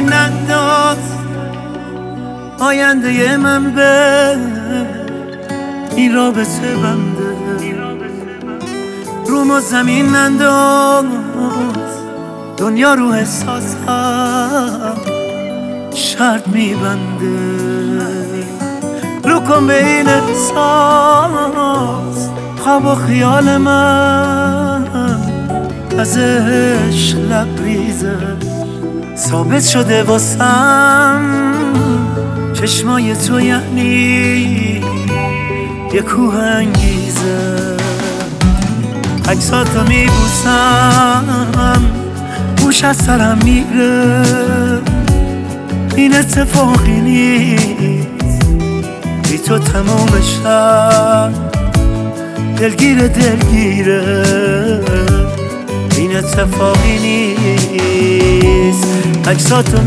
زمین ننداز آینده من به این رابطه بنده. روم و زمین ننداز دنیا رو احساسم شرط میبنده. رو کن به این احساس خواب و خیال من ازش لبریزه ثابت شده واسم. چشمای تو یعنی یه کوه انگیزه. عکساتو میبوسم گوش از سرم میره. این اتفاقی نیست بی تو تموم شب دلگیره این اتفاقی نیست. عکساتو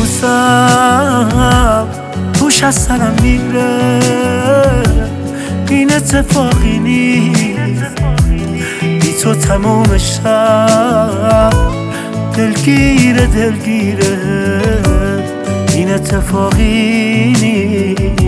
میبوسم گوش از سرم میره. این اتفاقی نیست بی تو تموم شب دلگیره این اتفاقی نیست.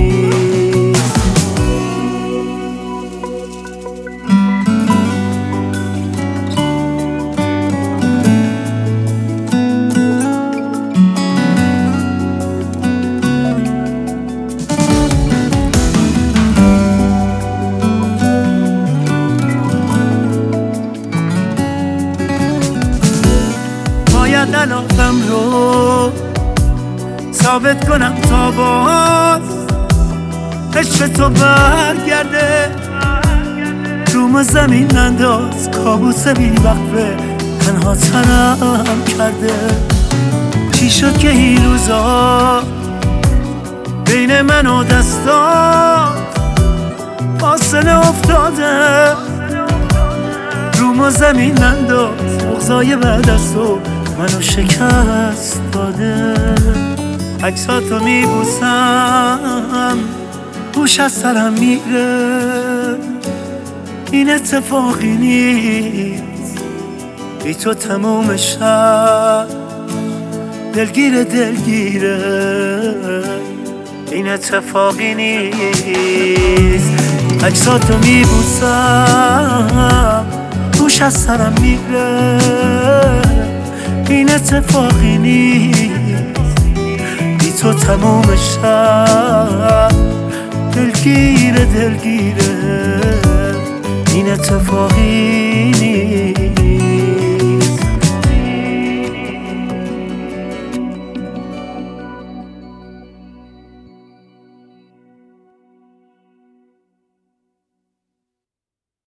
باید علاقم رو ثابت کنم تا باز عشق تو برگرده. روم زمین ننداز کابوس بی وقفه تنها تنم کرده. چی شد که این روزا بین من و دستات فاصله افتاده. روم و زمین ننداز بغضای بعد از تو منو شکست داده. عکساتو میبوسم گوش از سرم میره. این اتفاقی نیست بی تو تموم شب دلگیره این اتفاقی نیست. عکساتو میبوسم گوش از سرم میره. این اتفاقی نیست بی تو تموم شب دلگیره این اتفاقی نیست.